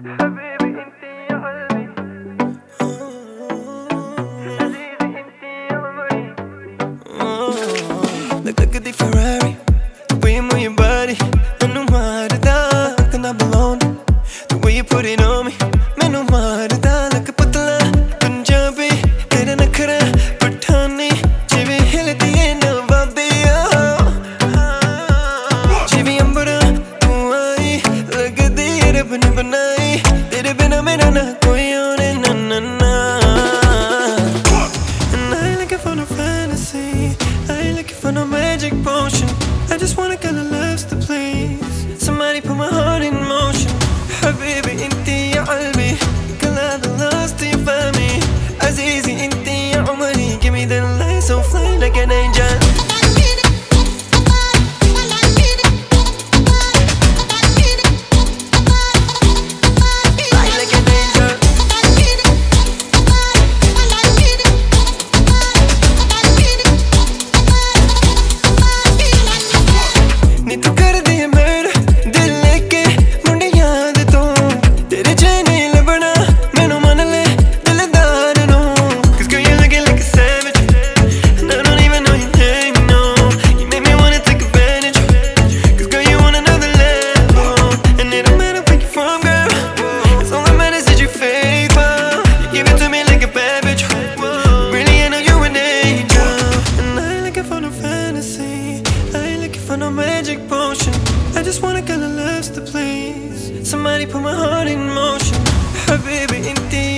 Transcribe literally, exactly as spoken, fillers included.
حبيبي انت يا قلبي، عزيزي انت يا عمري. Look, look at the Ferrari, the way you move your body. Menu marda, then I belong. The way you put it on me, menu marda. Like a putla, Punjabi, tera nakhra, Pathani. Jive hildi hai na wadiya, jive ambara tu aayi, lagdi rab ne banai. Tere bina mera na koi aur na na na. And I ain't looking for no fantasy, I ain't looking for no magic potion. I just want a girl that loves to please. Somebody put my heart in motion. حبيبي انتي يا قلبي, girl I the lost till you find me. عزيزي انتي يا عمري, give me the light so fly like an angel. Fly like an angel. नी तू कर दी है मेरा दिल लेके मुंडे याद तो तेरे चैनी लबना मैनू मन ले दिलदार नो. Cause girl you're looking like a savage, and I don't even know your name, no. You make me wanna take advantage, cause girl you on another level. And it don't matter where you're from, girl, it's all that matters is you're faithful. You give it to me like a bad bitch, really I know you're an angel. And I ain't looking for no fantasy, I ain't looking for no magic potion. I just want a girl that loves to please. Somebody put my heart in motion. حبيبي انتي